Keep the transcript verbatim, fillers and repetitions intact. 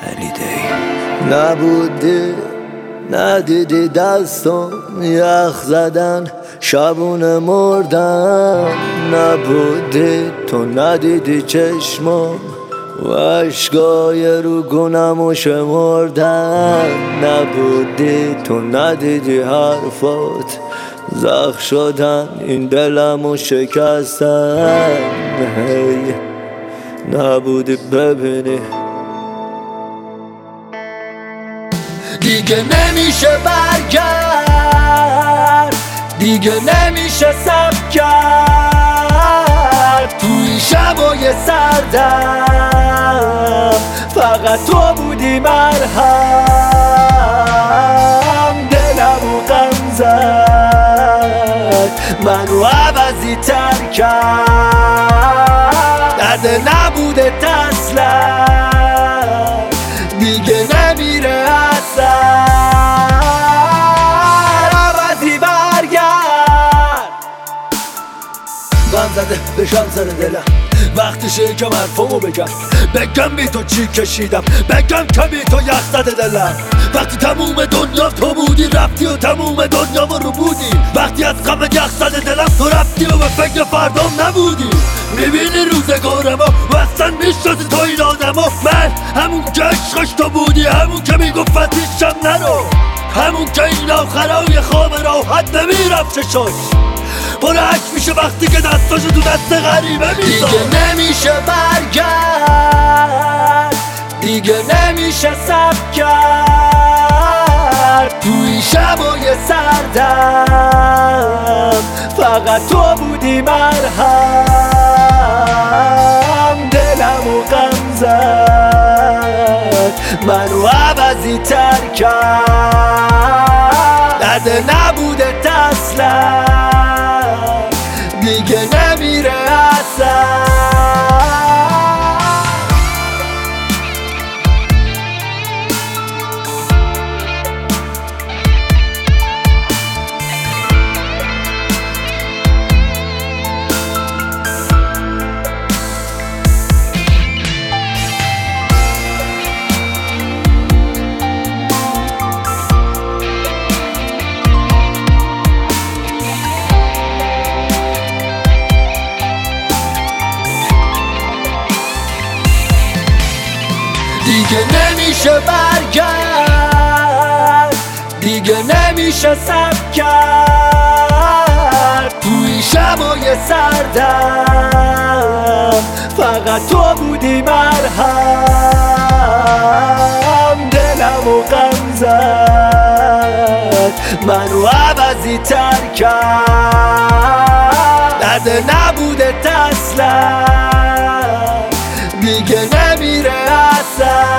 هلیدی نبودی، ندیدی دستم یخ زدن، شبونه مردن. نبودی تو، ندیدی چشمم و عشقای رو گونمو شمردن. نبودی تو، ندیدی حرفات زخم شدن، این دلمو شکستن. هی نبودی ببینی دیگه نمیشه برگرد، دیگه نمیشه صبر کرد. توی شبای سردم فقط تو بودی مرهم. دلمو غم زد، منو عوضی تر کرد. درد نبوده اصلا، دیگه نمیره اصلا. عوضی برگرد. غم زده بشم سر دلم، وقتشه که حرفمو بگم. بگم بی تو چی کشیدم، بگم که بی تو یخ زده دلم. وقتی تموم دنیا تو بودی رفتی و تموم دنیا رو بودی. وقتی از غم یخ زده دلم تو رفتی و به فکر فردام نبودی. میبینی روزگارمو و اصلا میشناسی تو این آدمو. من همون که عشقش تو بودی، همون که میگفتیشم نرو، همون که این آخرای خواب راحت نمیرفت چشاش برعک میشه وقتی که دستاشو تو دست غریبه میذار. دیگه نمیشه برگرد، دیگه نمیشه صبر کرد. توی شبای سردم فقط تو بودی مرهم. دلمو غم زد، منو عوضی تر کرد. درد نبوده اصلا، دیگه نمیره اصلا. دیگه نمیشه برگرد، دیگه نمیشه صبر کرد. توی شبای سردم فقط تو بودی مرهم. دلمو غم زد، منو عوضی تر کرد. درد نبوده اصلا، دیگه نمیره اصلا.